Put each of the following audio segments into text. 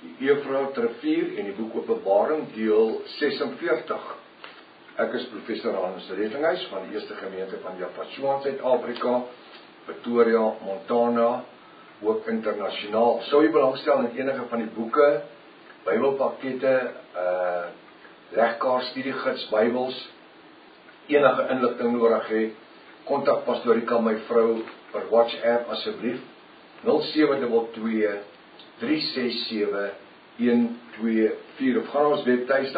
Die Juffrou Trevier en die boek Openbaring deel 46. Ek is professor Hans Redinghuis van die Eerste Gemeente van Japasua in Suid-Afrika, Pretoria, Montana, ook internasionaal. Sou jy belangstel in enige van die boeke, Bybelpakkette, legkaart, studiegids, Bybels, enige inligting nodig het, kontak Pastorika my vrou per WhatsApp asseblief 0722 367 124 of gaan ons webtuiste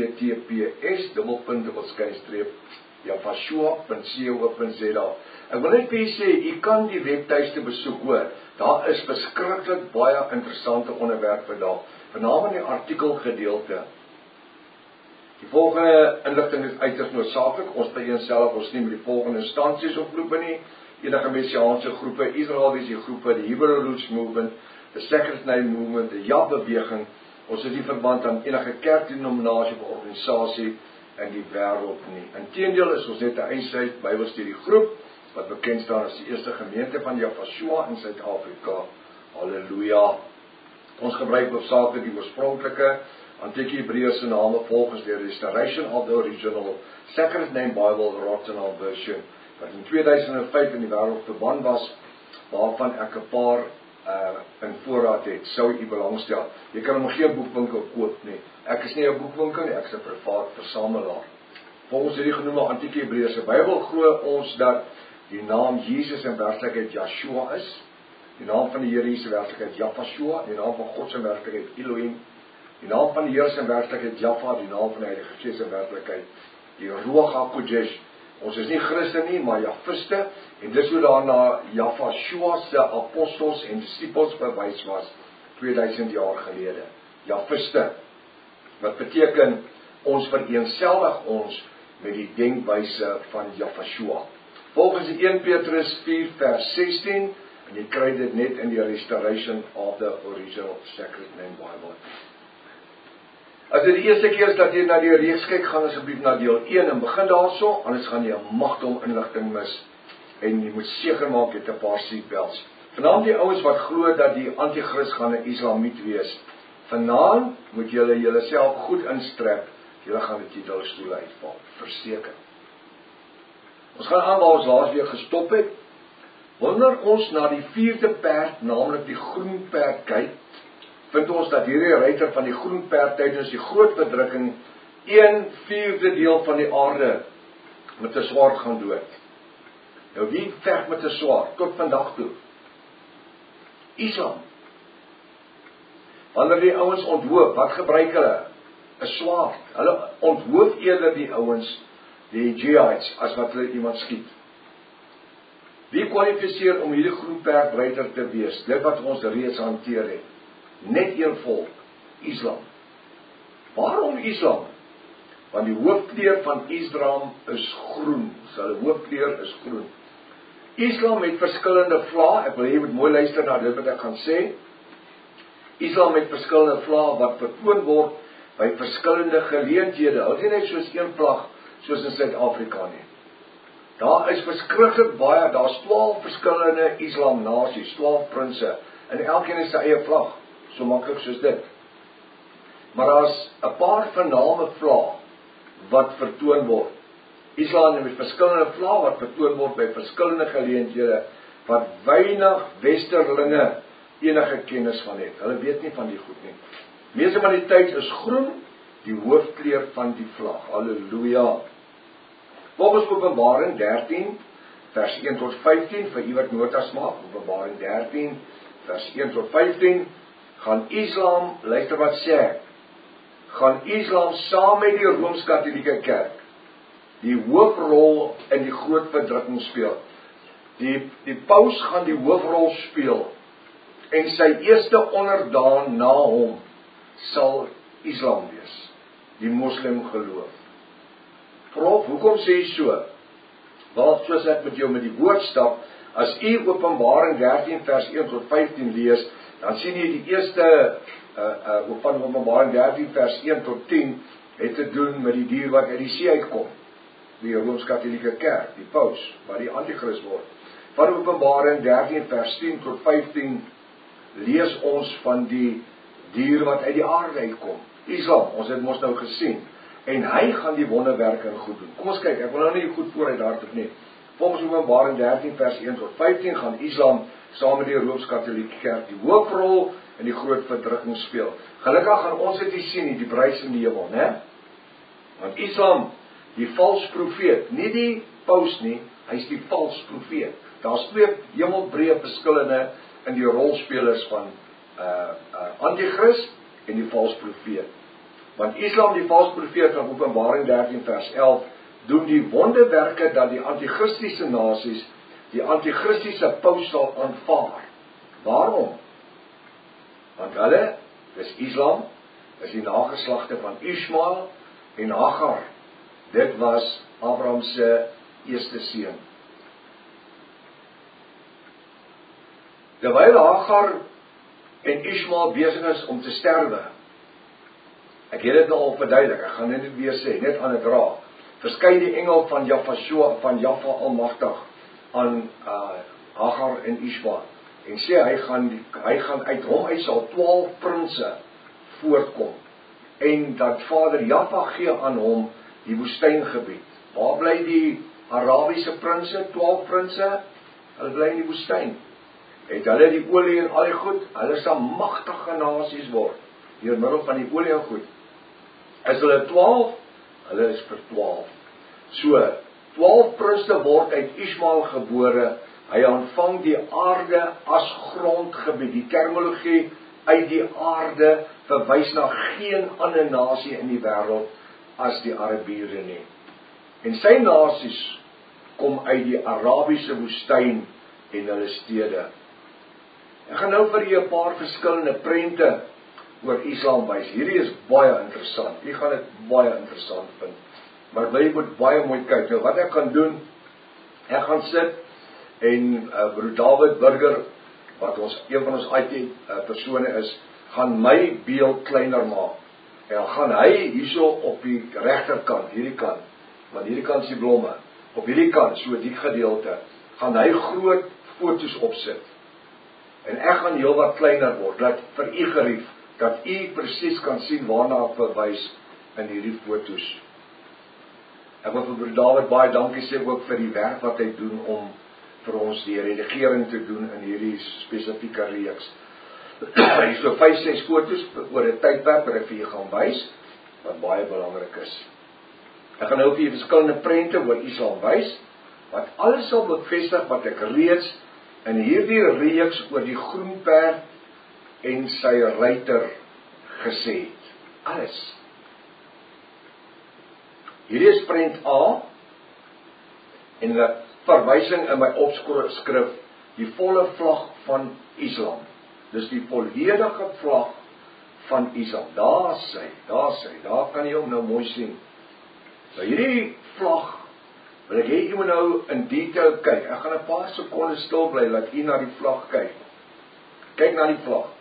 https://japasua.co.za. Ek wil net vir sê, jy kan die webtuiste besoek hoor. Daar is beskiklik baie interessante onderwerpe daar, veral die artikelgedeelte. Die volgende inligting is uiters noodsaaklik. Ons byeenself ons nie met die volgende instansies oproepe nie. Enige messiaanse groepe, Israeliese groepe, die Hebrew Roots Movement, the Second Name Movement, die Ja-beweging. Ons is nie verband aan enige kerkdenominasie of organisasie in die wêreld nie. Inteendeel is ons net 'n eensheid Bybelstudiegroep wat bekend staan as die Eerste Gemeente van Japasua in Suid-Afrika. Halleluja. Ons gebruik hoofsaaklik die oorspronklike Antieke Hebreëse name volgens die Restoration of the Original Second Name Bible Rotterdam Version, wat in 2005 in die wêreld verband was, waarvan ek 'n paar in voorraad het, sou u belangstel. Jy kan hom geen boekwinkel koop nie. Ek is nie 'n boekwinkel nie, ek is 'n privaat versamelaar. Volgens hierdie genoemde Antieke Hebreëse Bybel glo ons dat die naam Jesus in werklikheid Yeshua is, die naam van die Here Jesus in werklikheid Japasua, die naam van God se werklikheid Elohim, die naam van die Here se werklikheid Jaffa, die naam van die Heilige Gees se werklikheid die Ruach HaKodesh. Ons is nie Christen nie, maar Jafiste, en dis hoe daarna Japasua se apostels en disciples bewys was 2000 jaar gelede. Jafiste, wat beteken ons vereenselwig ons met die denkwyse van Japasua. Volgens die 1 Petrus 4 vers 16, en jy kry dit net in die Restoration of the Original Sacred Name Bible. As dit die eerste keer is dat jy na die reeks kyk, gaan asseblief na deel 1 en begin daarso, anders gaan jy 'n magdom inligting mis, en jy moet seker maak jy het 'n paar seatbelts. Vanaand die ouens wat glo dat die anti-kris gaan 'n Islamiet wees, vanaand moet julle julleself goed instrek, julle gaan die titelstoele uitval, verseker. Ons gaan aan waar ons laasweek gestop het. Wanneer ons na die 4de perd, naamlik die groen perd kyk, vind ons dat hierdie ruiter van die groen perd tydens die groot verdrukking 1/4 deel van die aarde met 'n swaard gaan dood. Nou wie veg met 'n swaard tot vandag toe? Islam. Wanneer die ouens onthoop, wat gebruik hulle? 'n Swaard. Hulle onthoop eerder die ouens, die jihadists, as wat hulle iemand skiet. Wie kwalifiseer om hierdie groen perd ruiter te wees? Dit wat ons reeds hanteer het. Net een volk, Islam. Waarom Islam? Want die hoofkleur van Islam is groen. Hulle hoofkleur is groen. Islam het verskillende vlae, ek wil jy moet mooi luister na dit wat ek gaan sê. Islam het verskillende vlae wat vertoon word by verskillende geleenthede. Hulle is nie net soos een vlag, soos in Suid-Afrika nie. Daar is verskriklik baie, daar's 12 verskillende Islam nasies, 12 prinse, en elkeen het sy eie vlag. So maklik soos dit. Maar daar's 'n paar vername vlae wat vertoon word. Islam het verskillende vlae wat vertoon word by verskillende geleenthede wat weinig westerlinge enige kennis van het. Hulle weet nie van die goed nie. Meeste van die tyd is groen die hoofkleur van die vlag. Halleluja. Volgens Openbaring 13 vers 1 tot 15 vir u wat notas maak, Openbaring 13 vers 1 tot 15 gaan Islam, luister wat sê ek, gaan Islam saam met die Rooms-Katolieke Kerk die hoofrol in die groot verdrukking speel. Die paus gaan die hoofrol speel en sy eerste onderdaan na hom sal Islam wees, die moslim geloof. Prof, hoekom sê jy so? Wel, soos ek met jou met die woord stap, as u Openbaring 13 vers 1 tot 15 lees, dan sien jy die eerste van Openbaring 13 vers 1 tot 10 het te doen met die dier wat uit die see uitkom, die Rooms-Katolieke Kerk, die paus, wat die anti-kris word. Van Openbaring 13 vers 10 tot 15 lees ons van die dier wat uit die aarde uitkom. Islam, ons het mos nou gesien. En hy gaan die wonderwerke en goed doen. Kom ons kyk, ek wil nou nie goed vooruit hardop nie. Volgens Openbaring 13 vers 1 tot 15 gaan Islam saam met die Rooms-Katolieke Kerk die hoofrol in die groot verdrukking speel. Gelukkig gaan ons dit nie sien nie, die bruis in die hemel, né? Want Islam, die vals profeet, nie die paus nie, hy is die vals profeet. Daar's twee hemelbreë verskillende in die rolspelers van Antichrist en die vals profeet. Want Islam, die vals profeet van Openbaring 13 vers 11, doen die wonderwerke dat die antichristiese nasies die antichristiese paus sal aanvaar. Waarom? Want hulle, dis Islam, is die nageslagte van Ismael en Hagar. Dit was Abraham se eerste seun. Terwyl Hagar en Ismael besig is om te sterwe, ek het dit nou al verduidelik, ek gaan dit weer sê, net aan het raak, verskyn die engel van Jahwe Almagtig aan Hagar en Ismael, en sê hy gaan uit hom uit sal 12 prinse voortkom, en dat Vader Jahwe gee aan hom die woestyngebied. Waar bly die Arabiese prinse, 12 prinse? Hulle bly in die woestyn. Het hulle die olie en al die goed, hulle sal magtige nasies word, deur middel van die olie en goed. Is hulle 12? Hulle is vir 12. So, 12 prinse word uit Ismael gebore, hy aanvang die aarde as grondgebied. Die terminologie uit die aarde verwys na geen ander nasie in die wêreld as die Arabiere nie. En sy nasies kom uit die Arabiese woestyn en hulle stede. Ek gaan nou vir julle 'n paar verskillende prente oor Islam wys. Hierdie is baie interessant. Jy gaan dit baie interessant vind. Maar jy moet baie mooi kyk. Nou wat ek gaan doen, ek gaan sit en broer David Burger, wat een van ons IT persone is, gaan my beeld kleiner maak. En dan gaan hy hierso op die regterkant, hierdie kant, want hierdie kant is die blomme, op hierdie kant, so die gedeelte, gaan hy groot foto's opsit. En ek gaan heel wat kleiner word, dat vir u gerief, dat u presies kan sien waarna ek verwys in hierdie foto's. Ek wil vir broer David baie dankie sê ook vir die werk wat hy doen om vir ons die redigering te doen in hierdie spesifieke reeks. Hier is so 5-6 foto's oor 'n tydperk wat ek vir julle gaan wys, wat baie belangrik is. Ek gaan nou vir julle verskillende prente oor Islam wys, wat alles sal bevestig wat ek reeds in hierdie reeks oor die groen perd en sy ruiter gesê het. Alles. Hierdie is prent A, en 'n verwysing in my opskrif, die volle vlag van Islam. Dis die volledige vlag van Islam. Daar kan jy hom nou mooi sien. Nou hierdie vlag, wil ek hê jy moet nou in detail kyk. Ek gaan 'n paar sekondes stil bly, laat jy na die vlag kyk. Kyk na die vlag.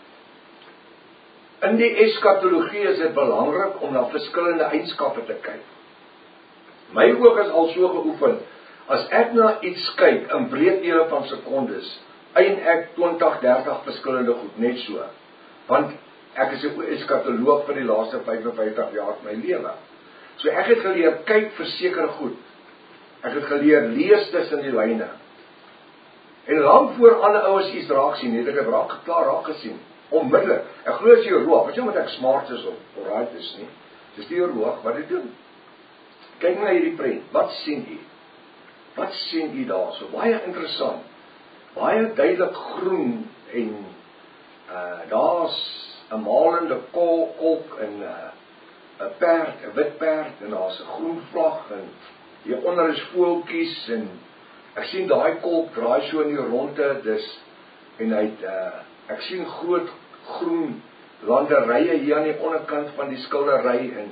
In die eskatologie is dit belangrik om na verskillende eienskappe te kyk. My oog is al so geoefen, as ek na iets kyk in breedhede van sekondes, eien ek 20-30 verskillende goed, net so. Want ek is 'n eskatoloog vir die laaste 55 jaar van my lewe. So ek het geleer, kyk vir sekere goed. Ek het geleer, lees tussen die lyne. En lang voor alle ouers iets raak sien, het ek het raak gesien. Onmiddellik. Ek glo as jy roog, weet jy omdat ek smart is of right is nie. Dis die roog wat dit doen. Kyk na hierdie prent. Wat sien u? Wat sien u daar? So baie interessant. Baie duidelik groen en daar's 'n malende kolk en 'n perd, 'n wit perd en daar's 'n groen vlag en hieronder is voeltjies en ek sien daai kolk draai so in die ronde, dis en hy ek sien groot groen landerye hier aan die onderkant van die skildery en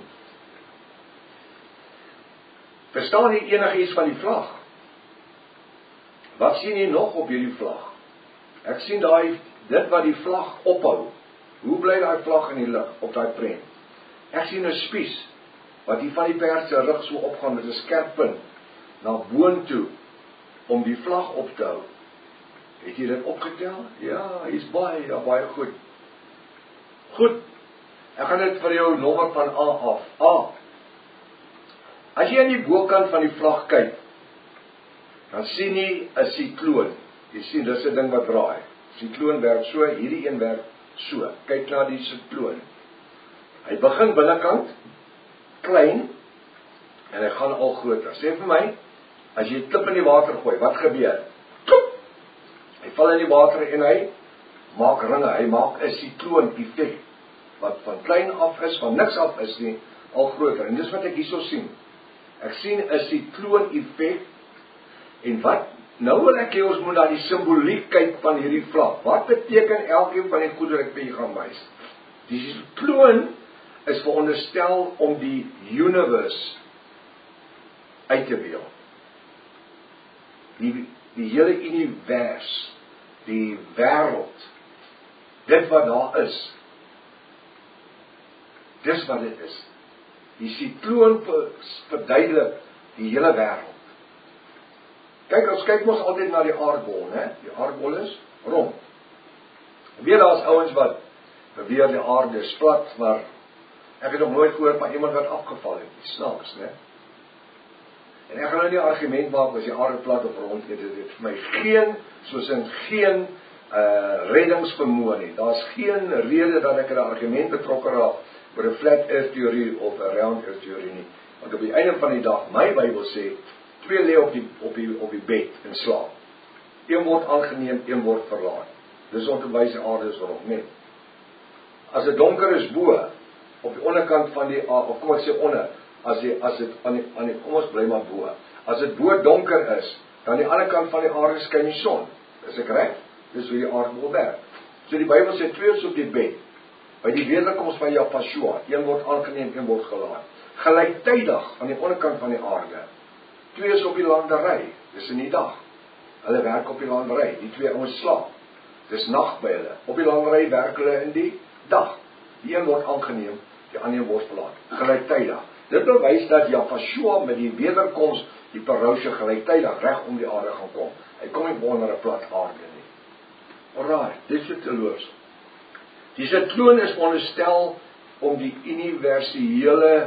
verstaan jy enigiets van die vlag? Wat sien jy nog op hierdie vlag? Ek sien dit wat die vlag ophou. Hoe bly daai vlag in die lug op daai prent? Ek sien 'n spies wat hier van die perd se rug so opgaan met 'n skerp punt na boontoe om die vlag op te hou. Het jy dit opgetel? Ja, hy's baie goed. Goed, ek gaan dit vir jou nommer van A af. A. As jy aan die bokant van die vlag kyk, dan sien jy 'n sikloon. Jy sien, dis 'n ding wat draai. Sikloon werk so, hierdie een werk so. Kyk na die sikloon. Hy begin binnekant, klein, en hy gaan al groter. Sê vir my, as jy 'n klip in die water gooi, wat gebeur? Klop! Hy val in die water en hy maak ringe, hy maak 'n sikloon effek, wat van klein af is, van niks af is nie, al groter. En dis wat ek hierso sien. Ek sien 'n sikloon effek, en wat, nou wil ek hê ons moet na die simboliek kyk van hierdie vlag. Wat beteken elkeen van die goed wat ek vir julle gaan wys? Die sikloon is veronderstel om die universe uit te beeld. Die hele univers, die wêreld, dit wat daar is, dis wat dit is. Die sikloon verduidelik die hele wêreld. Kyk, ons kyk mos altyd na die aardbol, né? Die aardbol is rond. Weet daar's ouens wat beweer die aarde is plat, maar ek het nog nooit gehoor van iemand wat afgeval het. Snaaks, né? En ek gaan nou nie argument maak as die aarde plat of rond is, dit vir my geen reddingsvermoë nie. Daar's geen rede dat ek 'n argument betrokke raak oor 'n flat earth teorie of 'n round earth teorie nie. Want op die einde van die dag, my Bybel sê, twee lê op die bed en slaap. Een word aangeneem, een word verlaat. Dis om te wys die aarde is rond, net. As dit donker is bo, op die onderkant van die of kom ek sê onder, as dit aan die kom ons bly maar bo. As dit bo donker is, dan aan die ander kant van die aarde skyn die son. Is ek reg? Dis hoe die aardbol werk. So die Bybel sê twee is op die bed. By die wederkoms van Jahweh, een word aangeneem, een word gelaat. Gelyktydig aan die onderkant van die aarde. Twee is op die landery. Dis in die dag. Hulle werk op die landery. Die twee ouens slaap. Dis nag by hulle. Op die landery werk hulle in die dag. Die een word aangeneem, die ander word verlaat. Gelyktydig. Dit bewys dat Jahweh met die wederkoms die parousie gelyktydig reg om die aarde gaan kom. Hy kom nie onder 'n plat aarde nie. Alraai, dit is teloos. Die sikloon is veronderstel om die universele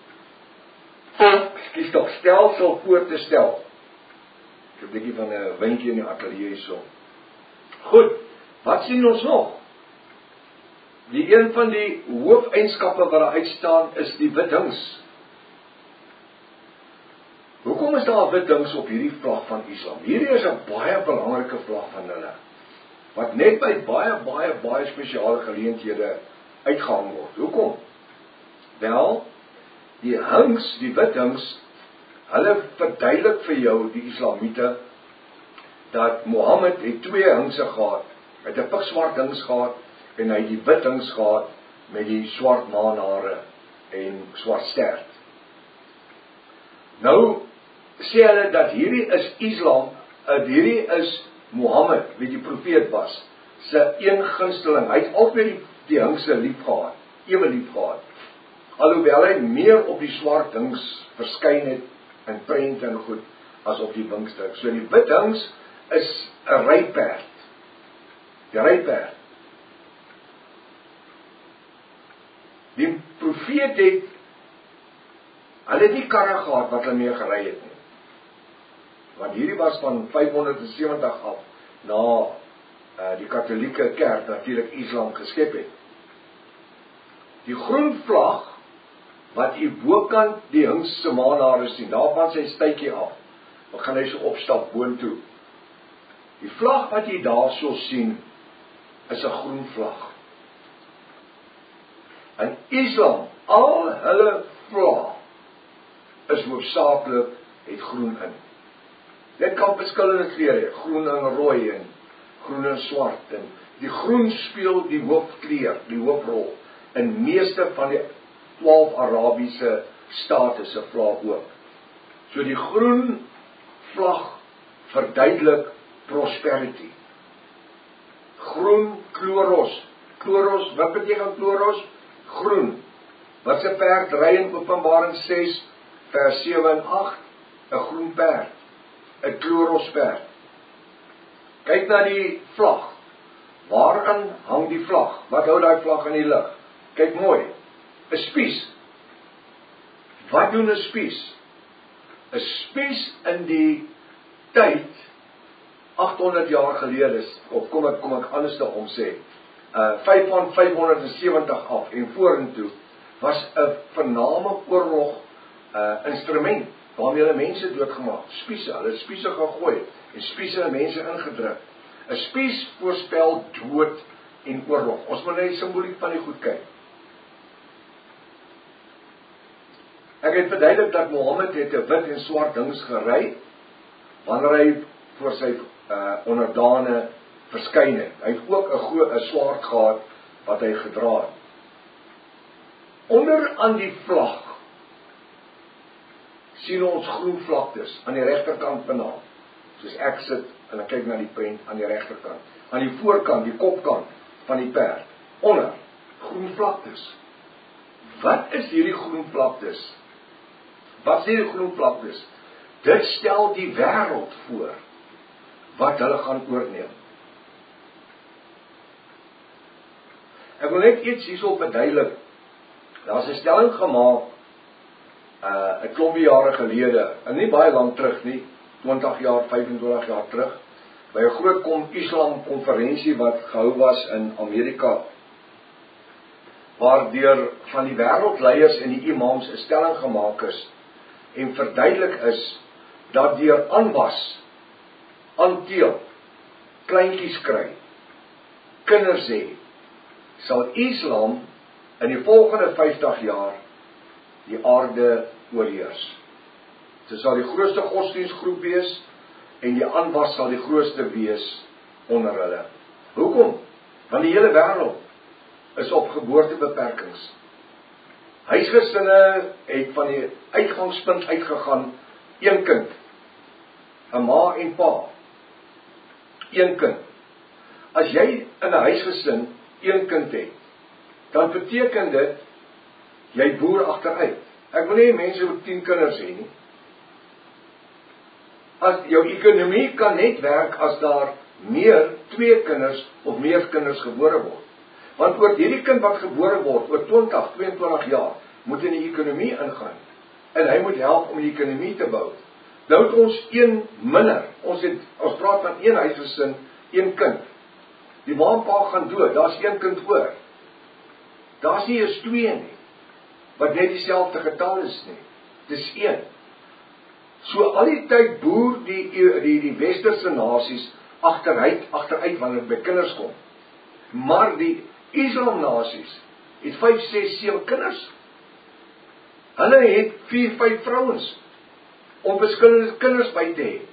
stelsel voor te stel. Ek het 'n bietjie van 'n windjie in die ateljee hierso. Goed, wat sien ons nog? Die een van die hoofeienskappe wat daar uitstaan is die wit hings. Hoekom is daar 'n wit hings op hierdie vlag van Islam? Hierdie is 'n baie belangrike vlag van hulle, wat net by baie spesiale geleenthede uitgehang word. Hoekom? Wel, die hings, die wit hings, hulle verduidelik vir jou, die Islamiete, dat Mohammed het twee hingse gehad. Hy het 'n pikswart hings gehad, en hy het die wit hings gehad, met die swart maanhare, en swart stert. Nou, sê hulle dat hierdie is Islam, hierdie is Mohammed, wie die profeet was, sy een gunsteling. Hy het altyd die hingse lief gehad, ewe lief gehad. Alhoewel hy meer op die swart hings verskyn het, in prente en goed, as op die winkstuk. So die wit hings is 'n ryperd. Die ryperd. Die profeet het, hulle het nie karre gehad wat hulle mee gery het nie. Want hierdie was van 570 af, na die katholieke kerk natuurlik Islam geskep het. Die groen vlag, wat u bokant die hings se maanhare sien, daarvan sy stytjie af, dan gaan hy so opstap boontoe. Die vlag wat jy daarso sien, is 'n groen vlag. En Islam, al hulle vlag, is hoofsaaklik het groen in. Dit kan verskillende kleure, groen en rooi en groen en swart. En die groen speel die hoofkleur, die hoofrol, in meeste van die 12 Arabiese state se vlag ook. So die groen vlag verduidelik prosperity. Groen, chloros. Chloros, wat beteken chloros? Groen. Wat se perd ry in Openbaring 6 vers 7 en 8? 'n groen perd. 'n chloros perd. Kyk na die vlag. Waaraan hang die vlag? Wat hou daai vlag in die lug? Kyk mooi. 'n Spies. Wat doen 'n spies? 'n Spies in die tyd 800 jaar gelede, of kom ek anders daarom sê, 570 af en vorentoe was 'n vername oorlog instrument waarmee hulle mense doodgemaak. Spiese, hulle het spiese gegooi en spiese in mense ingedruk. 'n Spies voorspel dood en oorlog. Ons moet net die simboliek van die goed kyk. Ek het verduidelik dat Mohammed het 'n wit en swart dings gery wanneer hy voor sy onderdane verskyn het. Hy het ook 'n swaard gehad wat hy gedra het. Onder aan die vlag sien ons groen vlaktes aan die regterkant vanaand. Soos ek sit en ek kyk na die prent aan die regterkant. Aan die voorkant, die kopkant van die perd. Onder groen vlaktes. Wat is hierdie groen vlaktes? Wat is hierdie groen vlaktes? Dit stel die wêreld voor wat hulle gaan oorneem. Ek wil net iets hierso verduidelik. Daar's 'n stelling gemaak 'n klompie jare gelede, en nie baie lank terug nie, 20 jaar, 25 jaar terug, by 'n groot Islam konferensie wat gehou was in Amerika, waardeur van die wêreldleiers en die imams 'n stelling gemaak is en verduidelik is dat deur aanwas, aanteel, kleintjies kry, kinders hê, sal Islam in die volgende 50 jaar die aarde oorheers. Dit sal die grootste godsdienstgroep wees en die aanwas sal die grootste wees onder hulle. Hoekom? Want die hele wêreld is op geboortebeperkings. Huisgesinne het van die uitgangspunt uitgegaan, een kind, 'n ma en pa, een kind. As jy in 'n huisgesin een kind het, dan beteken dit jy boer agteruit. Ek wil nie mense met 10 kinders hê nie. As jou ekonomie kan net werk as daar meer 2 kinders of meer kinders gebore word. Want oor hierdie kind wat gebore word, oor 20, 22 jaar, moet in die ekonomie ingaan. En hy moet help om die ekonomie te bou. Nou het ons een minder. Ons praat van een huisgesin, een kind. Die ma en pa gaan dood, daar's een kind oor. Daar's nie eens 2 nie, wat net dieselfde getal is nie. Dis 1. So al die tyd boer die westerse nasies agteruit wanneer by kinders kom. Maar die Islam nasies het 5, 6, 7 kinders. Hulle het 4, 5 vrouens om verskillende kinders by te hê.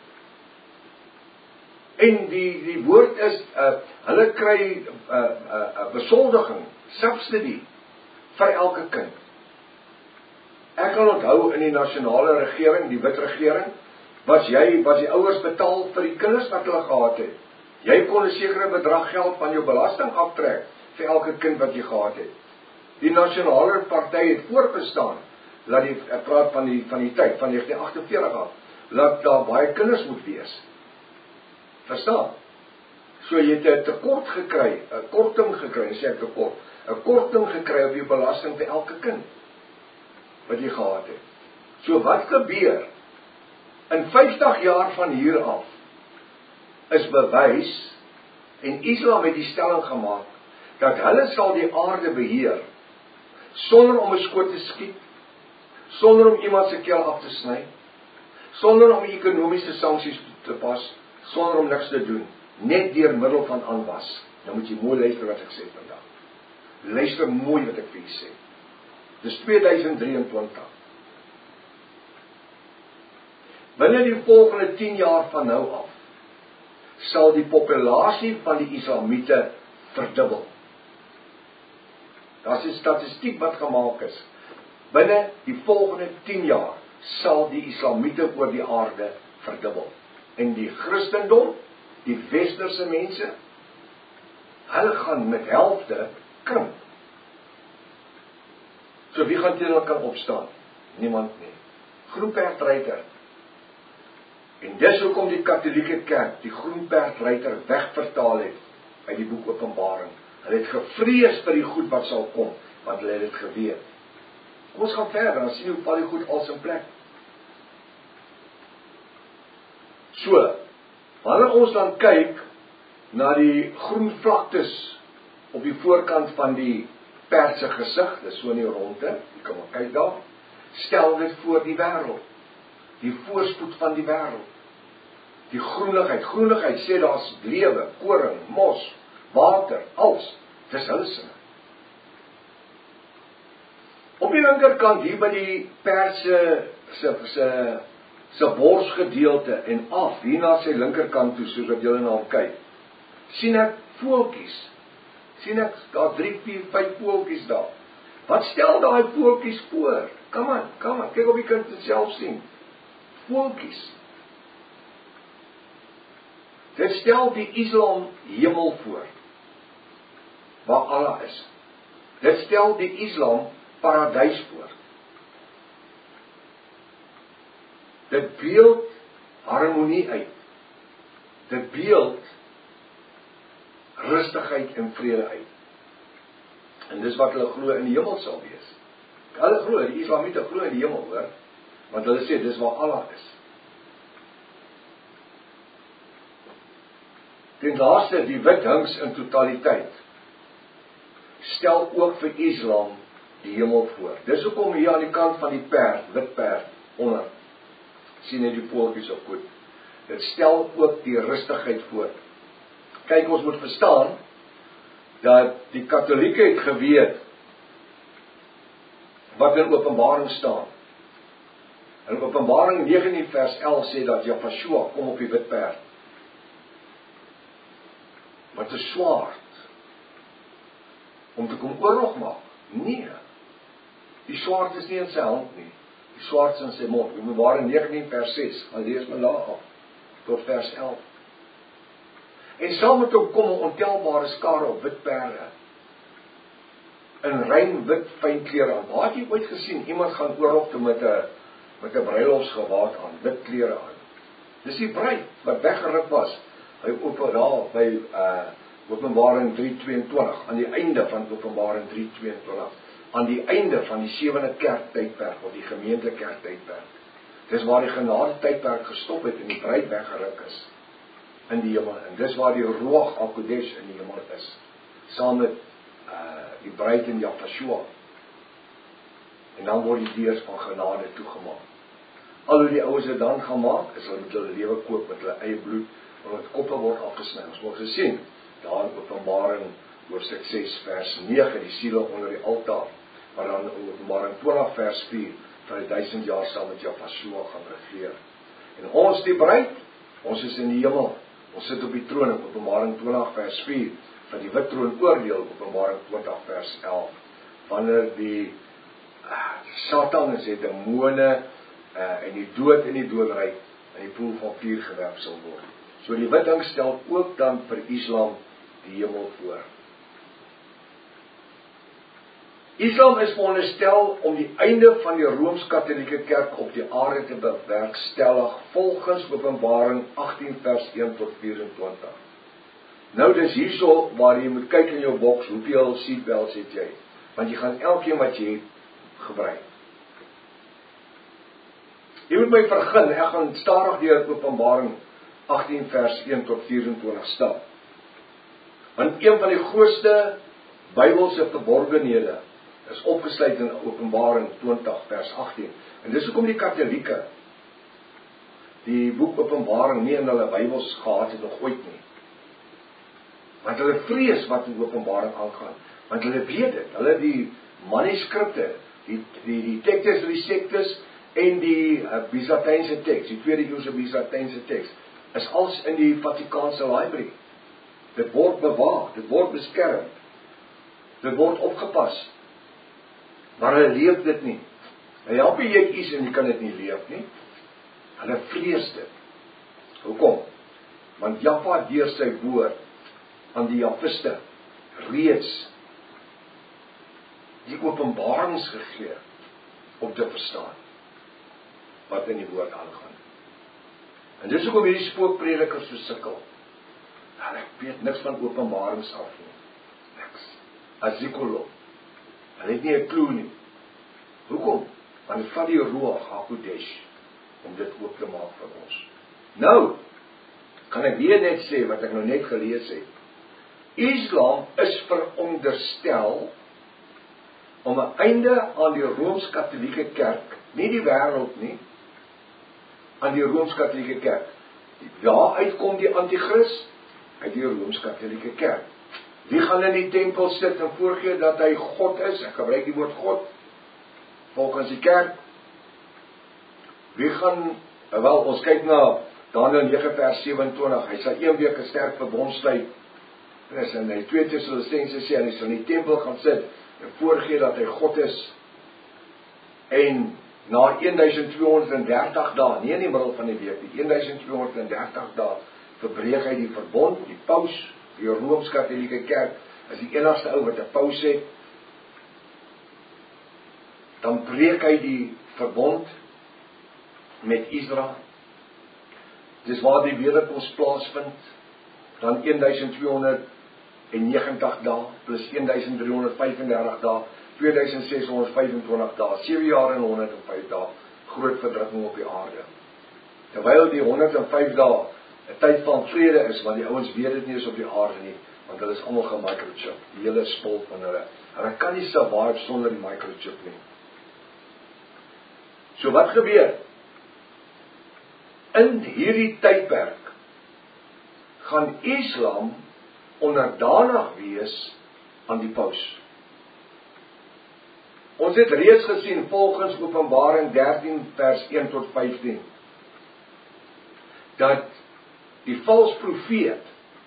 En die woord is, hulle kry besoldiging, subsidie vir elke kind. Ek kan onthou in die nasionale regering, die wit regering, was die ouers betaal vir die kinders wat hulle gehad het. Jy kon 'n sekere bedrag geld van jou belasting aftrek vir elke kind wat jy gehad het. Die nasionale party het voorgestaan, laat ek praat van die tyd, van 1948 af, dat daar baie kinders moet wees. Verstaan? So jy het 'n tekort gekry, 'n korting gekry, sê ek tekort, 'n korting gekry op jou belasting vir elke kind wat jy gehad het. So wat gebeur? In 50 jaar van hier af is bewys, en Islam het die stelling gemaak, dat hulle sal die aarde beheer, sonder om 'n skoot te skiet, sonder om iemand se keel af te sny, sonder om ekonomiese sanksies te pas, sonder om niks te doen, net deur middel van aanwas. Nou moet jy mooi luister wat ek sê vandag. Luister mooi wat ek vir julle sê. Dis 2023. Binne die volgende 10 jaar van nou af, sal die populasie van die Islamiete verdubbel. Daar is 'n statistiek wat gemaak is. Binne die volgende 10 jaar sal die Islamiete oor die aarde verdubbel. En die Christendom, die westerse mense, hulle gaan met helfte krimp. So wie gaan teen hulle kan opstaan? Niemand nie. Groenperdryter. En dis hoekom die Katolieke Kerk die groenperdryter wegvertaal het uit die boek Openbaring. Hulle het gevrees vir die goed wat sal kom, want hulle het dit geweet. Kom ons gaan verder, dan sien hoe val die goed als in plek. So, wanneer ons dan kyk na die groen vlaktes op die voorkant van die perd se gesig, dis so in die ronde, jy kan maar kyk daar, stel dit voor die wêreld, die voorspoed van die wêreld, die groenigheid. Groenigheid sê daar's lewe, koring, mos, water, als, dis hulle sinne. Op die linkerkant hier by die perd se borsgedeelte en af, hier na sy linkerkant toe, soos wat julle na hom kyk, sien ek voeltjies. Sien ek, daar 3, 4, 5 voeltjies daar. Wat stel daai voeltjies voor? Kom aan, kyk of jy kan dit self sien. Voeltjies. Dit stel die Islam hemel voor, waar Allah is. Dit stel die Islam paradys voor. Dit beeld harmonie uit. Dit beeld rustigheid en vrede uit. En dis wat hulle glo in die hemel sal wees. Hulle glo, die Islamiete glo in die hemel, hoor. Want hulle sê, dis waar Allah is. Ten laaste, die wit hings in totaliteit stel ook vir Islam die hemel voor. Dis hoekom hier aan die kant van die perd, wit perd, onder, sien jy die poortjies op goed. Dit stel ook die rustigheid voor. Kyk, ons moet verstaan, dat die Katolieke het geweet, wat in Openbaring staan. In Openbaring 19 vers 11 sê dat Yahshua kom op die wit perd. Wat is swaard, om te kom oorlog maak. Nee, die swaard is nie in sy hand nie, die swaard is in sy mond. Openbaring 19 vers 6, gaan lees my laag af, tot vers 11. En saam met hom kom 'n ontelbare skare op wit perde, in rein wit fyn klere aan. Waar het jy ooit gesien, iemand gaan oorlog toe met 'n bruilofsgewaad aan, wit klere aan? Dis die bruid, wat weggeruk was, hy operaal by Openbaring 3:22, aan die einde van Openbaring 3:22, aan die einde van die 7de kerktydperk, of die gemeente kerktydperk. Dis waar die genade tydperk gestop het en die bruid weggeruk is in die hemel. En dis waar die Ruach HaKodesh in die hemel is, saam met die bruid en Yahshua. En dan word die deurs van genade toegemaak. Al hoe die oues dit dan gaan maak, is hulle met hulle lewe koop met hulle eie bloed, want koppe word afgesny. Ons word gesien, daar in Openbaring hoofstuk 6 vers 9, die siele onder die altaar, maar dan in Openbaring 20 vers 4, vir die 1000 jaar saam met Yahshua gaan regeer. En ons die bruid, ons is in die hemel, ons sit op die troon in Openbaring 20 vers 4, van die wit troon oordeel, Openbaring 20 vers 11, wanneer die Satan en sy demone en die dood en die doodryk in die poel van vuur gewerp sal word. So die wit ding stel ook dan vir Islam die hemel voor. Islam is veronderstel om die einde van die Rooms-Katolieke Kerk op die aarde te bewerkstellig volgens Openbaring 18 vers 1 tot 24. Nou dis hierso waar jy moet kyk in jou boks, hoeveel seatbelts het jy? Want jy gaan elkeen wat jy het gebruik. Jy moet my vergun, ek gaan stadig deur Openbaring 18 vers 1 tot 24 stap. Want een van die grootste Bybelse verborgenhede is opgesluit in Openbaring 20 vers 18. En dis hoekom die Katolieke die boek Openbaring nie in hulle Bybels gehad het nog ooit nie. Want hulle vrees wat in Openbaring aangaan. Want hulle weet dit, hulle die manuskripte, die Textus Receptus en die Byzantynse teks, die tweede eeuse Byzantynse teks, is alles in die Vatikaanse library. Dit word bewaak, dit word beskerm, dit word opgepas. Maar hulle leef dit nie. En help jy iets en jy kan dit nie leef nie. Hulle vrees dit. Hoekom? Want Jahwe deur sy woord aan die Jahwiste reeds die openbarings gegee om te verstaan wat in die woord aangaan. En dis hoekom hierdie spookpredikers so sukkel. Hulle weet niks van Openbarings af nie. Niks. Azikolo. Hulle het nie 'n klou nie. Hoekom? Want dit vat die Ruach HaKodesh om dit oop te maak vir ons. Nou, kan ek weer net sê wat ek nou net gelees het. Islam is veronderstel om 'n einde aan die Rooms-Katolieke Kerk, nie die wêreld nie, aan die Rooms-Katolieke Kerk. Ja, uitkom die Antichrist uit die Rooms-Katolieke Kerk. Wie gaan in die tempel sit en voorgee dat hy God is? Ek gebruik die woord God volgens die kerk. Wie gaan, wel, ons kyk na Daniël 9 vers 27, hy sal 1 week 'n sterk verbond sluit. En hy 2 Tessalonisense sê, hy sal in die tempel gaan sit en voorgee dat hy God is. En na 1230 dae, nie in die middel van die week nie, 1230 dae, verbreek hy die verbond, die paus, die Rooms-Katolieke Kerk, is die enigste ou wat 'n paus het. Dan breek hy die verbond met Israel. Dis waar die wederkoms plaasvind. Dan 1290 dae, plus 1335 dae, 2625 dae, 7 jaar en 105 dae, groot verdrukking op die aarde. Terwyl die 105 dae 'n tyd van vrede is, want die ouens weet dit nie is op die aarde nie, want hulle is almal gemicrochip, die hele spul van hulle. Hulle kan nie survive sonder die microchip nie. So wat gebeur? In hierdie tydperk gaan Islam onderdanig wees aan die paus. Ons het reeds gesien volgens Openbaring 13 vers 1 tot 15 dat die valse profeet,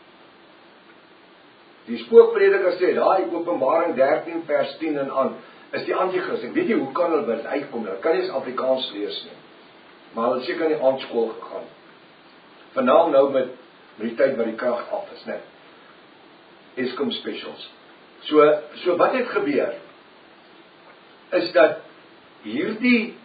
die spookprediker sê, daai Openbaring 13 vers 10 en aan, is die Antichrist. Ek weet nie hoe kan hulle by dit uitkom, hulle kan nie eens Afrikaans lees nie, maar hulle het seker in die aandskool gegaan. Vanaand nou met die tyd wat die krag af is, net. Eskom specials. So wat het gebeur, is dat hierdie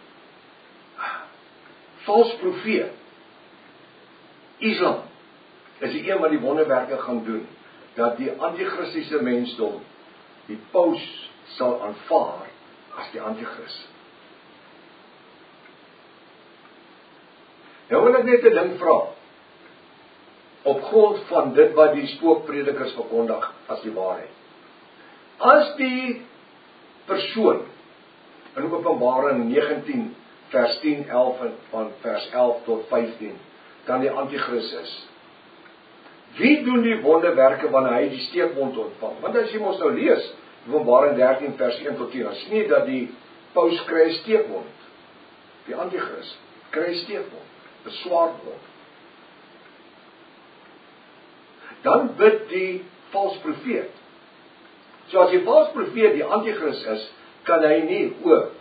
valse profeet, Islam, is die een wat die wonderwerke gaan doen, dat die antichristiese mensdom die paus sal aanvaar as die antichrist. Nou wil ek net 'n ding vra, op grond van dit wat die spookpredikers verkondig as die waarheid. As die persoon in Openbaring 19 vers 10, 11 en van vers 11 tot 15 dan die antichrist is, wie doen die wonderwerke wanneer hy die steekmond ontvang? Want as jy mos nou lees, Openbaring 13 vers 1 tot 10, dan sien jy dat die paus kry 'n steekmond. Die antichrist kry 'n steekmond, 'n swaardmond. Dan bid die valse profeet. So as die valse profeet die antichrist is, kan hy nie ook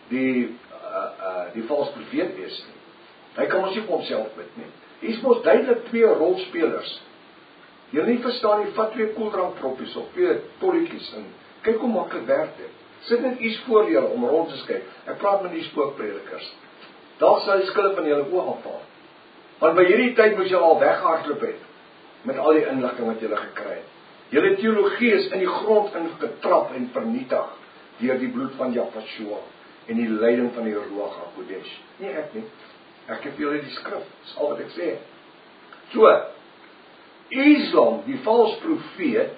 die valse profeet wees nie. Hy kan ons nie vir homself bid nie. Hier is mos duidelik 2 rolspelers. Jy nie verstaan nie, vat 2 koeldrankproppies of 2 tolletjies en kyk hoe maklik werk dit. Sit net iets voor julle om rond te kyk. Ek praat met die spookpredikers. Daar sal die skille van julle oë afval. Want by hierdie tyd moes jy al weggehardloop het met al die inligting wat julle gekry het. Julle teologie is in die grond ingetrap en vernietig deur die bloed van Yahshua en die lyding van die Ruach HaKodesh. Nie ek nie. Ek het julle die skrif, dis al wat ek sê. So, Islam, die valse profeet,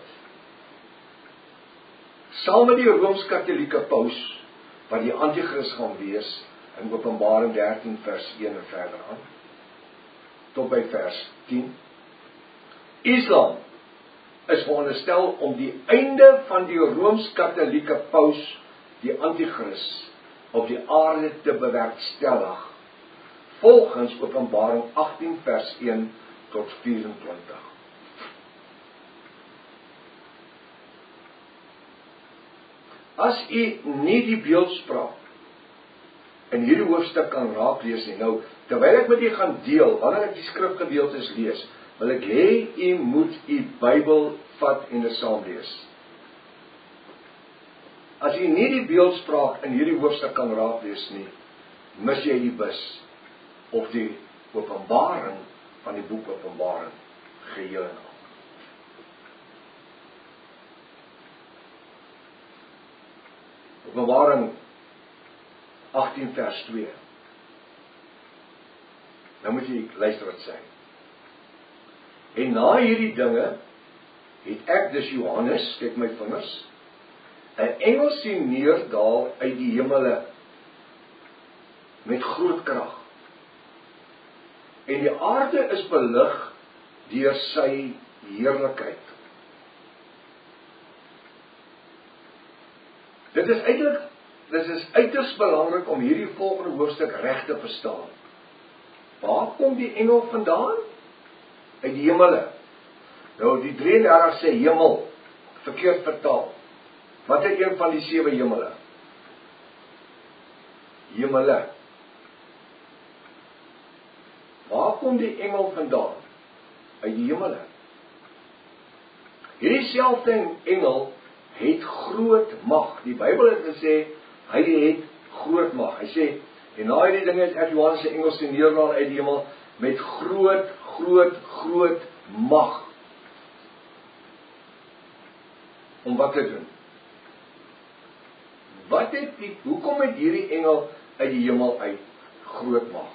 saam met die Rooms-Katolieke paus, wat die antichrist gaan wees, in Openbaring 13 vers 1 en verder aan, tot by vers 10. Islam is veronderstel om die einde van die Rooms-Katolieke paus, die antichrist, op die aarde te bewerkstellig, volgens Openbaring 18 vers 1 tot 24. As u nie die beeldspraak in hierdie hoofstuk kan raaklees nie, nou, terwyl ek met u gaan deel, wanneer ek die skrifgedeeltes lees, wil ek hê u moet u Bybel vat en dit saam lees. As u nie die beeldspraak in hierdie hoofstuk kan raaklees nie, mis jy die bus, of die openbaring van die boek Openbaring geheel en al. Openbaring 18 vers 2. Nou moet jy luister wat sê. En na hierdie dinge het ek, dis Johannes, kyk my vingers, 'n engel sien neerdaal uit die hemele met groot krag. En die aarde is belig deur sy heerlikheid. Dit is uiters belangrik om hierdie volgende hoofstuk reg te verstaan. Waar kom die engel vandaan? Uit die hemele. Nou die 33 sê hemel, verkeerd vertaal. Wat is een van die 7 hemele? Hemele. Waar kom die engel vandaan? Uit die hemele. Hierdie selfde engel het groot mag. Die Bybel het gesê, hy het groot mag. Hy sê, en na hierdie dinge het ek Johannes se engel sien neerdaal uit die hemel met groot mag. Om wat te doen? Hoekom het hierdie engel uit die hemel uit groot mag?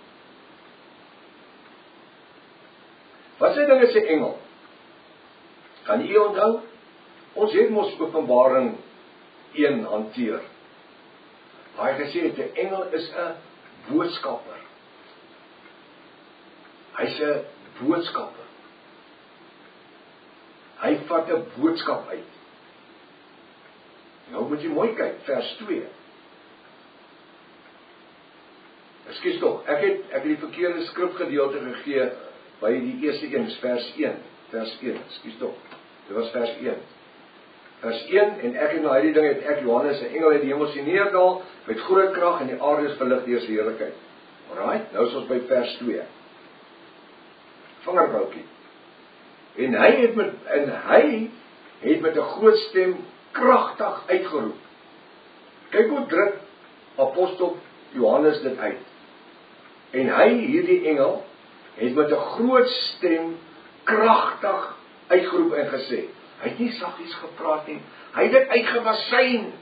Wat sê dinge sê engel? Kan jy onthou? Ons het mos Openbaring 1 hanteer. Waar hy gesê het, die engel is 'n boodskapper. Hy's 'n boodskapper. Hy vat 'n boodskap uit. Nou moet jy mooi kyk, vers 2. Ekskuus tog, ek het die verkeerde skrifgedeelte gegee by die eerste een, vers 1. Ekskuus tog. Dit was vers 1. Vers 1, en ek het na hierdie ding het ek Johannes 'n engel uit die hemel sien neerdaal met groot krag en die aarde is verlig deur sy heerlikheid. Alraait, nou is ons by vers 2. Vingerboukie. En hy het met 'n groot stem kragtig uitgeroep. Kyk hoe druk apostel Johannes dit uit. En hy, hierdie engel, het met 'n groot stem kragtig uitgeroep en gesê. Hy het nie saggies gepraat nie. Hy het dit uitgebasyn.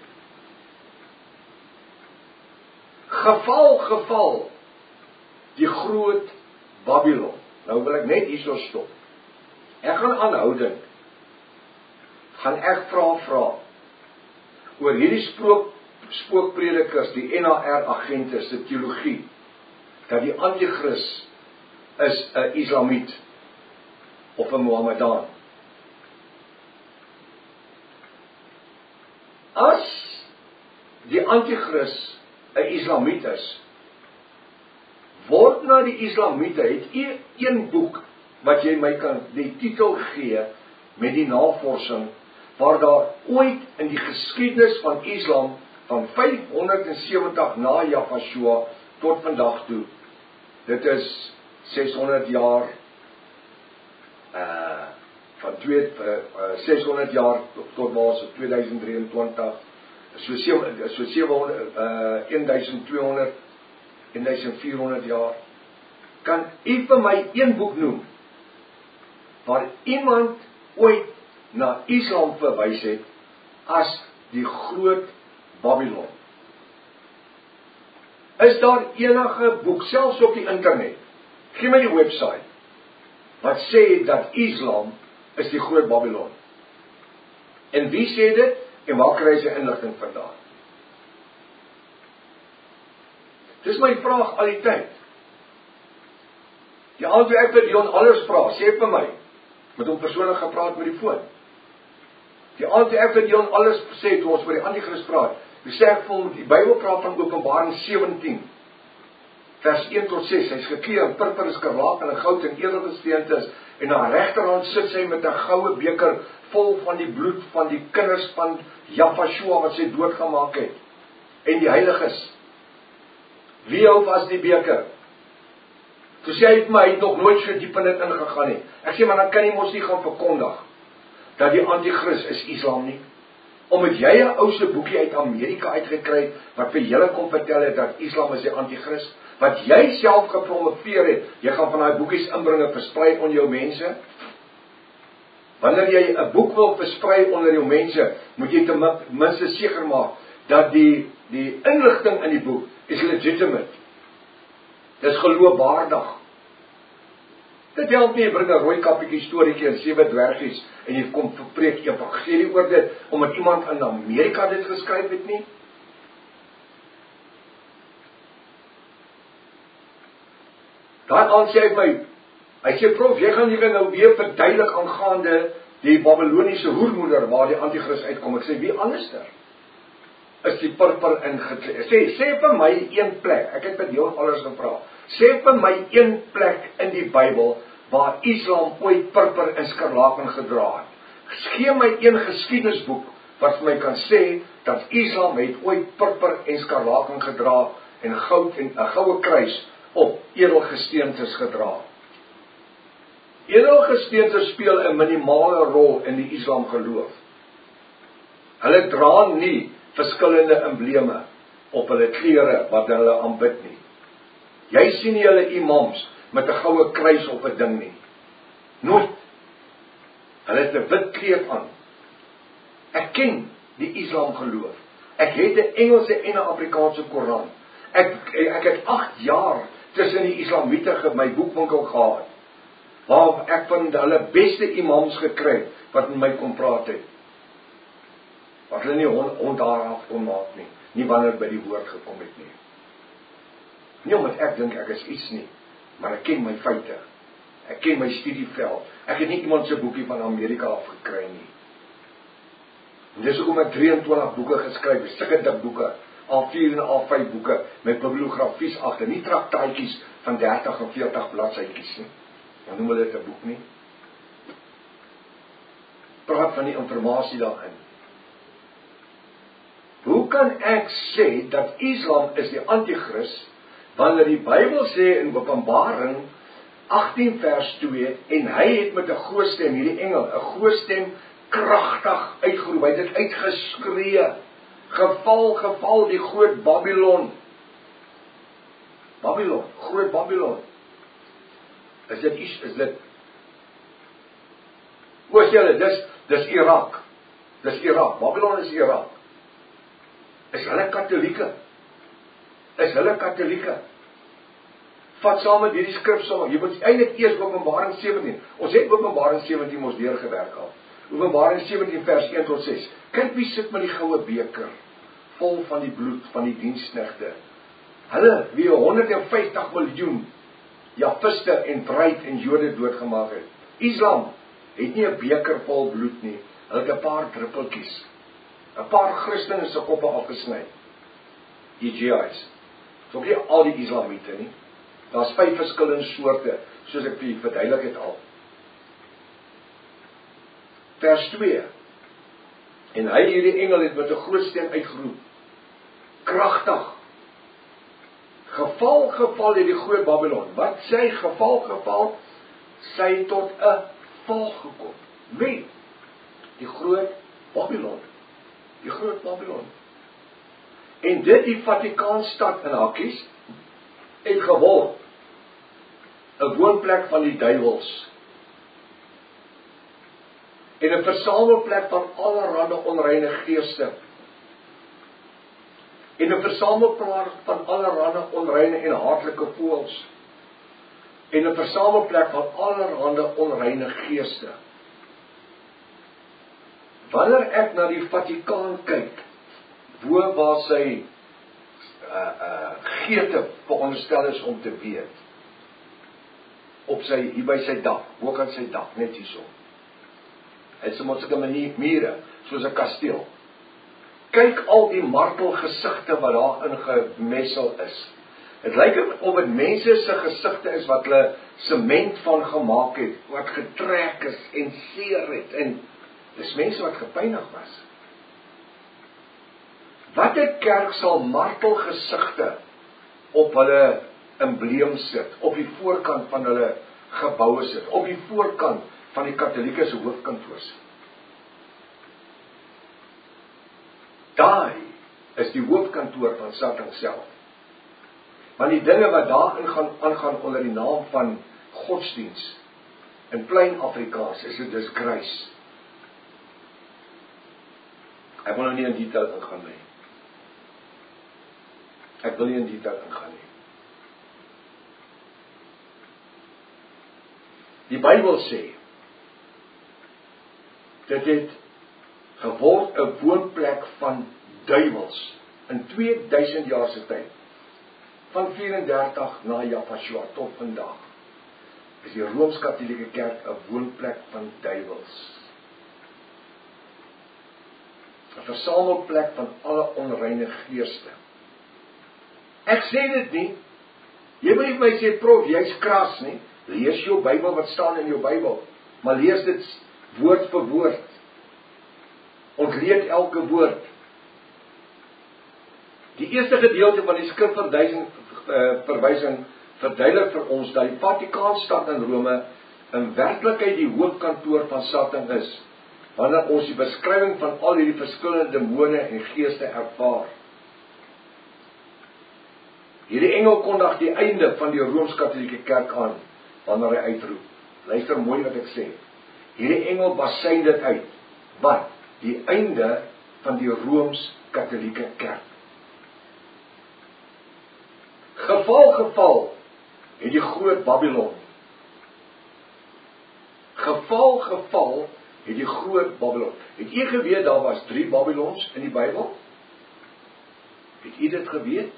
Geval, die groot Babylon. Nou wil ek net hierso stop. Ek gaan aanhoudend, gaan ek vra oor hierdie spookpredikers, die NAR agente se teologie, dat die anti-kris is 'n Islamiet of 'n Mohammedaan. As die anti-kris 'n Islamiet is, word na die Islamiete, het een boek wat jy my kan die titel gee met die navorsing, waar daar ooit in die geskiedenis van Islam van 570 na Yahshua tot vandag toe, dit is 600 jaar van 600 jaar tot waar se 2023, so 700 1200 1400 jaar. Kan u vir my een boek noem waar iemand ooit na Islam verwys het as die groot Babylon? Is daar enige boek, selfs op die internet, gee my die website, wat sê dat Islam is die groot Babylon? En wie sê dit, en waar kry hy sy inligting vandaan? Dis my vraag al die tyd. Die aand toe ek vir Dion Allers vra, sê vir my, met hom persoonlik gepraat met die foon. Die aand toe ek vir Dion Allers sê, toe ons oor die anti-kris praat, toe sê ek vir hom, die Bybel praat van Openbaring 17, vers 1 tot 6, hy is gekleed in purper en skarlaat en goud en edelgesteentes, en aan regterhand sit sy met 'n goue beker vol van die bloed van die kinders van Jahshua wat sy doodgemaak het, en die heiliges. Wie hou vas die beker? Toe sê hy vir my, hy het nog nooit so diep in dit ingegaan nie. Ek sê, maar dan kan jy mos nie gaan verkondig dat die anti-kris is Islam nie. Omdat jy 'n ouse boekie uit Amerika uitgekry wat vir julle kom vertel het dat Islam is die anti-kris, wat jy self gepromoveer het, jy gaan van daai boekies inbring en versprei onder jou mense. Wanneer jy 'n boek wil versprei onder jou mense, moet jy ten minste seker maak dat die inligting in die boek is legitimate. Dis geloofwaardig. Dit help nie, jy bring 'n rooi kappietjie storieetjie en 7 dwergies en jy kom preek evangelie oor dit omdat iemand in Amerika dit geskryf het nie. Daai aan sê hy sê prof, jy gaan hier nou weer verduidelik aangaande die Babiloniese hoermoeder waar die anti-kris uitkom. Ek sê wie anderster is die purper ingekleed? Sê vir my een plek. Ek het met jou alles gevra. Sê vir my een plek in die Bybel waar Islam ooit purper en skarlaken gedra het. Gee my een geskiedenisboek wat vir my kan sê dat Islam het ooit purper en skarlaken gedra en goud en 'n goue kruis op edelgesteentes gedra. Edelgesteente speel 'n minimale rol in die Islam geloof. Hulle dra nie verskillende embleme op hulle klere wat hulle aanbid nie. Jy sien nie hulle imams met 'n goue kruis op 'n ding nie. Nooit. Hulle het 'n wit kleed aan. Ek ken die Islam geloof. Ek het 'n Engelse en 'n Afrikaanse Koran. Ek het 8 jaar tussen die Islamiete my boekwinkel gehad, waar ek van hulle beste imams gekry wat met my kon praat het. Wat hulle nie hond daar af kon maak nie. Nie wanneer by die woord gekom het nie. Nie omdat ek dink ek is iets nie, maar ek ken my feite. Ek ken my studieveld. Ek het nie iemand se boekie van Amerika af gekry nie. En dis hoekom ek 23 boeke geskryf het, sulke dik boeke, A4 en A5 boeke met bibliografies agter, nie traktaatjies van 30 en 40 bladsytjies nie. Dan noem hulle dit 'n boek nie. Praat van die informasie daarin. Hoe kan ek sê dat Islam is die anti-kris wanneer die Bybel sê in Openbaring 18 vers 2 en hy het met 'n groot stem, hierdie engel, 'n groot stem kragtig uitgeroep, hy het dit uitgeskree, geval die groot Babylon. Babylon, groot Babylon. Is dit hoor julle, dis Irak. Dis Irak. Babylon is Irak. Is hulle Katolieke? Vat saam met hierdie skrif saam. Jy moet eintlik eers Openbaring 17. Ons het Openbaring 17 mos deurgewerk al. Openbaring 17 vers 1 tot 6. Kyk wie sit met die goue beker vol van die bloed van die diensknegte. Hulle wie 150 miljoen Jafiste en Bruid en Jode doodgemaak het. Islam het nie 'n beker vol bloed nie. Hulle het 'n paar druppeltjies. 'n Paar Christene se koppe afgesny. EGI's. So nie al die Islamiete nie. Daar's 5 verskillende soorte, soos ek vir julle verduidelik het al. Vers 2. En hy hierdie engel het met 'n groot stem uitgeroep. Kragtig. Geval het die groot Babylon. Wat sê geval? Sy tot 'n val gekom. Wie? Die groot Babylon. Die groot Babylon. En dit die Vatikaanstad in hakkies het geword 'n woonplek van die duiwels. En 'n versamelplek van allerlei onreine geeste. En 'n versamelplek van allerlei onreine en haatlike voëls. En 'n versamelplek van allerlei onreine geeste. Wanneer ek na die Vatikaan kyk, waar sy geete veronderstel is om te weet, hier by sy dak, hoe kan sy dak, net hierso. Hy het mos 'n mure, soos 'n kasteel. Kyk al die martelgesigte wat daarin gemessel is. Het lyk of dit mense se gesigte is wat hulle sement van gemaak het, wat getrek is en seer het, en dis mense wat gepynig was. Watter kerk sal martelgesigte op hulle embleem sit, op die voorkant van hulle geboue sit, op die voorkant van die Katolieke se hoofkantoor sit? Daai is die hoofkantoor van Satan self. Want die dinge wat daarin aangaan onder die naam van godsdiens, in plain Afrikaans is dit disgrace. Ek wil nou nie in detail ingaan nie. Ek wil nie in detail ingaan nie. Die Bybel sê, dit het geword 'n woonplek van duiwels in 2000 jaar se tyd. Van 34 na Jafashua tot vandag is die Rooms-Katolieke Kerk 'n woonplek van duiwels. 'n Versamelplek van alle onreine geeste. Ek sê dit nie. Jy moet nie vir my sê, prof, jy's kras nie. Lees jou Bybel wat staan in jou Bybel, maar lees dit woord vir woord. Ontleed elke woord. Die eerste gedeelte van die skrifverwysing verduidelik vir ons dat die Vatikaanstad in Rome in werklikheid die hoofkantoor van Satan is, wanneer ons die beskrywing van al hierdie verskillende demone en geeste ervaar. Hierdie engel kondig die einde van die Rooms-Katolieke Kerk aan, wanneer hy uitroep. Luister mooi wat ek sê. Hierdie engel basyn dit uit. Wat? Die einde van die Rooms-Katolieke Kerk. Geval het die groot Babylon. Geval het die groot Babylon. Het jy geweet daar was 3 Babylons in die Bybel? Het jy dit geweet?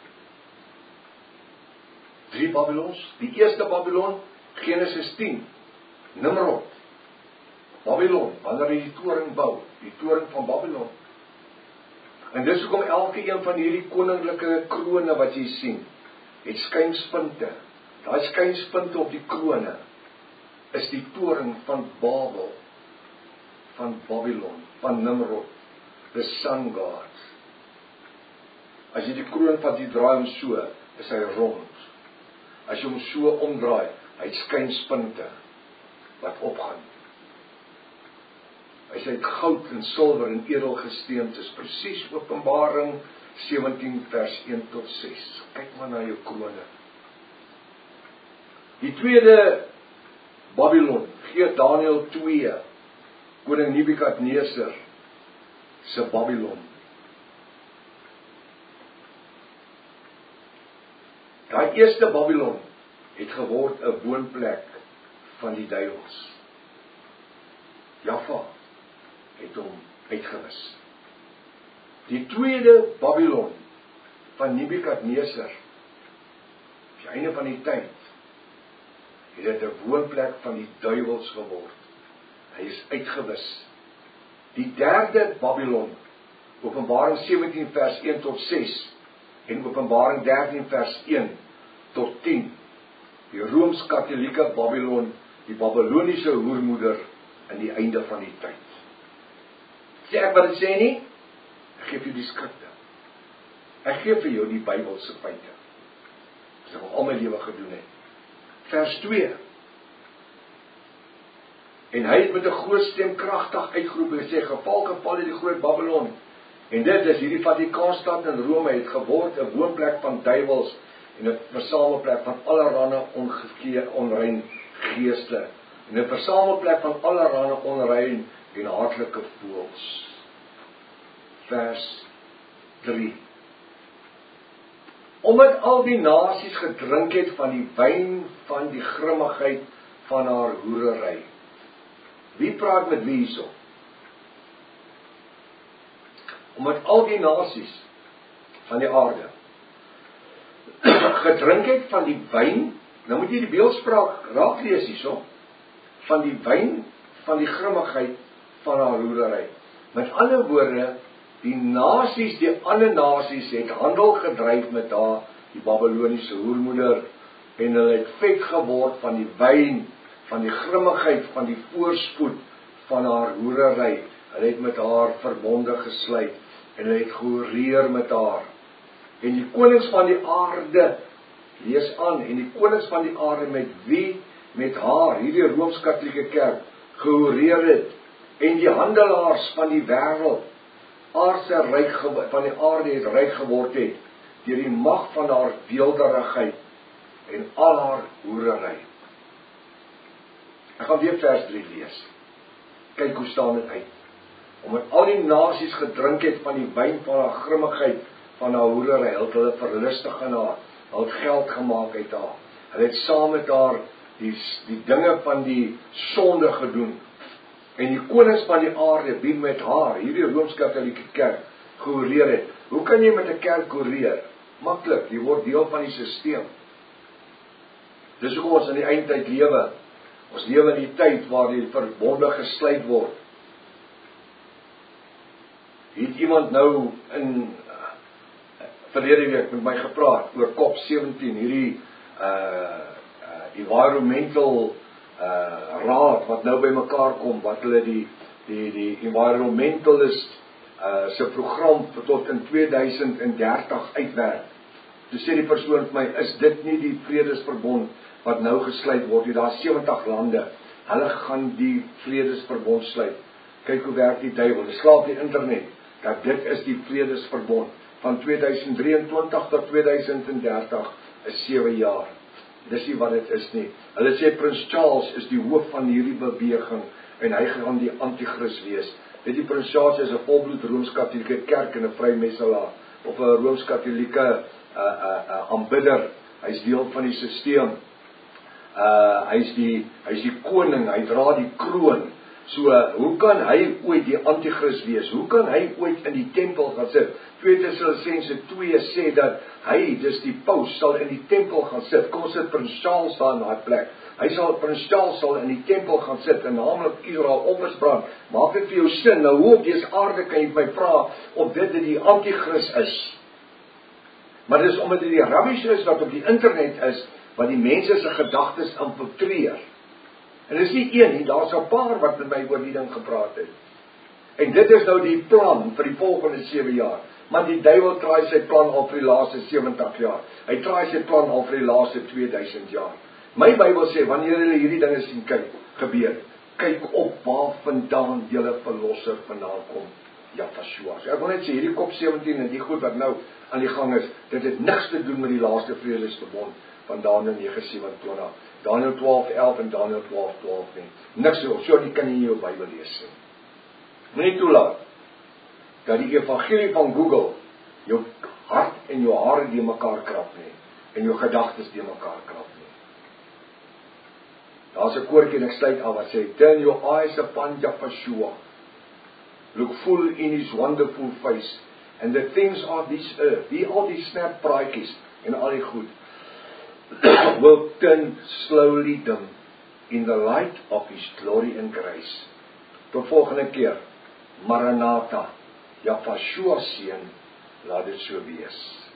3 Babylons. Die eerste Babylon, Genesis 10, Nimrod. Babylon, wanneer hy die toring bou, die toring van Babylon. En dis hoekom elke een van hierdie koninklike krone wat jy sien, het skynspunte. Daai skynspunte op die krone is die toring van Babel, van Babylon, van Nimrod, the sun god. As jy die kroon vat, jy draai hom so, is hy rond. As jy hom so omdraai, hy het skynspunte wat opgaan. Hy sê goud en silwer en edelgesteentes, presies Openbaring 17 vers 1 tot 6. Kyk maar na jou krone. Die tweede Babylon, gee Daniël 2, koning Nebukadneser se Babylon. Daai eerste Babylon het geword 'n woonplek van die duiwels. Jaffa het hom uitgewis. Die tweede Babylon van Nebukadneser, die einde van die tyd, het dit 'n woonplek van die duiwels geword. Hy is uitgewis. Die derde Babylon, Openbaring 17 vers 1 tot 6 en Openbaring 13 vers 1 tot 10, die Rooms-Katolieke Babylon, die Babyloniese hoermoeder in die einde van die tyd. Sê ek wat dit sê nie? Ek gee vir jou die skrifte. Ek gee vir jou die Bybelse feite. Dis wat ek al my lewe gedoen het. Vers 2. En hy het met 'n groot stem kragtig uitgeroep en gesê, geval het die groot Babylon. En dit is hierdie Vatikaanstad in Rome het geword 'n woonplek van duiwels en 'n versamelplek van allerlei onrein geeste. En 'n versamelplek van allerlei onrein en haatlike voëls. Vers 3. Omdat al die nasies gedrink het van die wyn van die grimmigheid van haar hoerery. Wie praat met wie hierso? Omdat al die nasies van die aarde gedrink het van die wyn, nou moet jy die beeldspraak raak lees hierso, van die wyn van die grimmigheid van haar hoerery. Met ander woorde, die ander nasies het handel gedryf met haar, die Babyloniese hoermoeder, en hulle het vet geword van die wyn, van die grimmigheid, van die voorspoed van haar hoerery. Hulle het met haar verbonde gesluit, en hulle het gehoreer met haar. En die konings van die aarde, lees aan, en die konings van die aarde met wie? Met haar, hierdie Rooms-Katolieke Kerk, gehoreer het, en die handelaars van die wêreld, aardse ryk van die aarde het ryk geword het, deur die mag van haar weelderigheid en al haar hoerery. Ek gaan weer vers 3 lees. Kyk hoe staan dit uit. Omdat al die nasies gedrink het van die wyn van haar grimmigheid, van haar hoerery, het hulle verlustig aan haar, hulle het geld gemaak uit haar. Hulle het saam met haar die dinge van die sonde gedoen. En die konings van die aarde, wie met haar, hierdie Rooms-Katolieke kerk, gehoreer het. Hoe kan jy met 'n kerk horeer? Maklik, jy word deel van die sisteem. Dis hoekom ons in die eindtyd lewe. Ons lewe in die tyd waar die verbonde gesluit word. Het iemand nou in verlede week met my gepraat oor COP17, hierdie environmental raad wat nou by mekaar kom, wat hulle die environmentalist se program tot in 2030 uitwerk. Toe sê die persoon vir my, is dit nie die vredesverbond wat nou gesluit word nie? Daar 70 lande, hulle gaan die vredesverbond sluit. Kyk hoe werk die duiwel, dit slaap die internet, dat dit is die vredesverbond. Van 2023 tot 2030 is 7 jaar. Dis nie wat dit is nie. Hulle sê Prins Charles is die hoof van hierdie beweging en hy gaan die antichrist wees. Weet jy, Prins Charles is 'n volbloed Rooms-Katolieke kerk en 'n vrymesselaar of 'n Rooms-Katolieke aanbidder. Hy's deel van die sisteem. Hy's die koning, hy dra die kroon. So, hoe kan hy ooit die antichrist wees? Hoe kan hy ooit in die tempel gaan sit? 2 Tessalonisense 2 sê dat hy, dis die paus, sal in die tempel gaan sit. Kom sit Prins Charles daar in daai plek. Prins Charles sal in die tempel gaan sit en naamlik Israel offers brand. Maak dit vir jou sin? Nou hoe op dese aarde kan jy my vra of dit die antichrist is? Maar dis omdat dit die rubbish is wat op die internet is, wat die mense se gedagtes infiltreer. En dis nie een nie, daar's 'n paar wat met my oor die ding gepraat het. En dit is nou die plan vir die volgende 7 jaar. Maar die duiwel traai sy plan al vir die laaste 70 jaar. Hy traai sy plan al vir die laaste 2000 jaar. My Bybel sê, wanneer julle hierdie dinge sien gebeur, kyk op waar vandaan julle verlosser vandaan kom. Yahshua. So ek wil net sê, hierdie COP17 en die goed wat nou aan die gang is, dit het niks te doen met die laaste vredesverbond van Daniël 9:27, Daniël 12:11 en Daniël 12:12 nie. Niks so nie kan jy in jou Bybel lees nie. Moenie toelaat dat die evangelie van Google jou hart en jou hare die mekaar krap nie, en jou gedagtes die mekaar krap nie. Daar's 'n koortjie en ek sluit af wat sê, turn your eyes upon Yahshua. Look full in his wonderful face, and the things of this earth, die al die snap praatjies en al die goed, will turn slowly dim in the light of his glory and grace. Tot volgende keer, Maranatha, Yahshua seun, laat dit so wees.